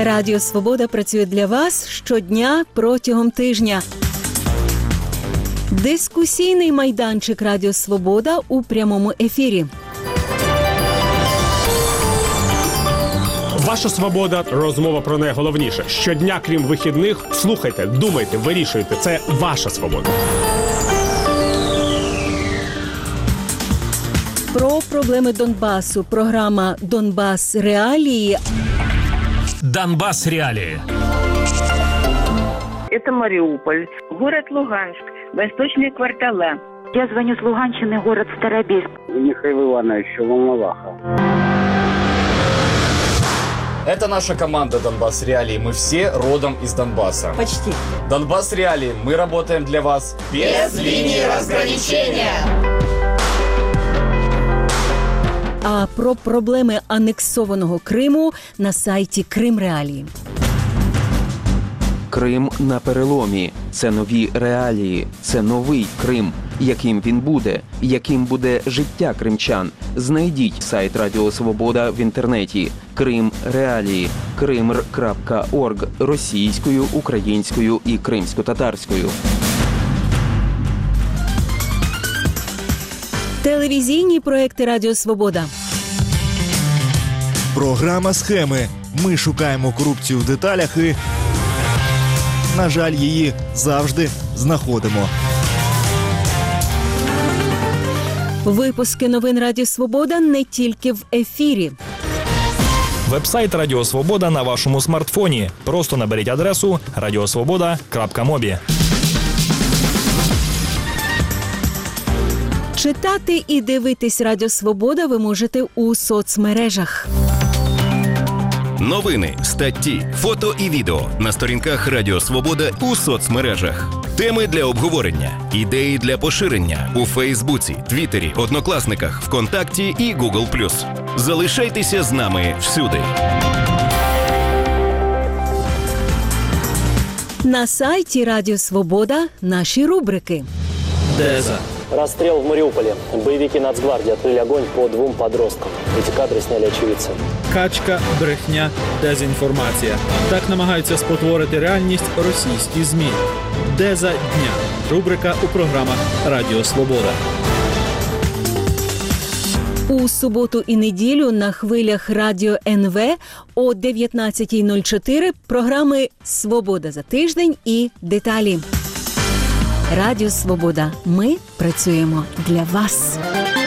Радіо Свобода працює для вас щодня протягом тижня. Дискусійний майданчик Радіо Свобода у прямому ефірі. Ваша свобода – розмова про найголовніше. Щодня, крім вихідних, слухайте, думайте, вирішуйте. Це ваша свобода. Про проблеми Донбасу. Програма «Донбас. Реалії». Донбас. Реалии. Это Мариуполь, город Луганск, восточные квартала. Я звоню с Луганщины, город Старобельск. Михаил Иванович, Волноваха. Это наша команда «Донбас Реалии». Мы все родом из Донбасса. Почти. «Донбас Реалии». Мы работаем для вас без линии разграничения. А про проблеми анексованого Криму на сайті Крим Реалії. Крим на переломі. Це нові реалії. Це новий Крим. Яким він буде? Яким буде життя кримчан? Знайдіть сайт Радіо Свобода в інтернеті. Крим Реалії. Krimr.org російською, українською і кримсько-татарською. Телевізійні проекти Радіо Свобода. Програма «Схеми». Ми шукаємо корупцію в деталях і, на жаль, її завжди знаходимо. Випуски новин Радіо Свобода не тільки в ефірі. Веб-сайт Радіо Свобода на вашому смартфоні. Просто наберіть адресу radiosvoboda.mobi. Читати і дивитись Радіо Свобода ви можете у соцмережах. Новини, статті, фото і відео на сторінках Радіо Свобода у соцмережах. Теми для обговорення, ідеї для поширення у Фейсбуці, Твіттері, Однокласниках, ВКонтакті і Google+. Залишайтеся з нами всюди. На сайті Радіо Свобода наші рубрики. Деза. Расстрел в Мариуполе. Боевики Нацгвардии открыли огонь по 2 подросткам. Эти кадры сняли очевидцы. Качка, брехня, дезінформація. Так намагаються спотворити реальність російські ЗМІ. Деза дня. Рубрика у програмах Радіо Свобода. У суботу і неділю на хвилях Радіо НВ о 19:04 програми «Свобода за тиждень» і «Деталі». Радіо Свобода. Ми працюємо для вас.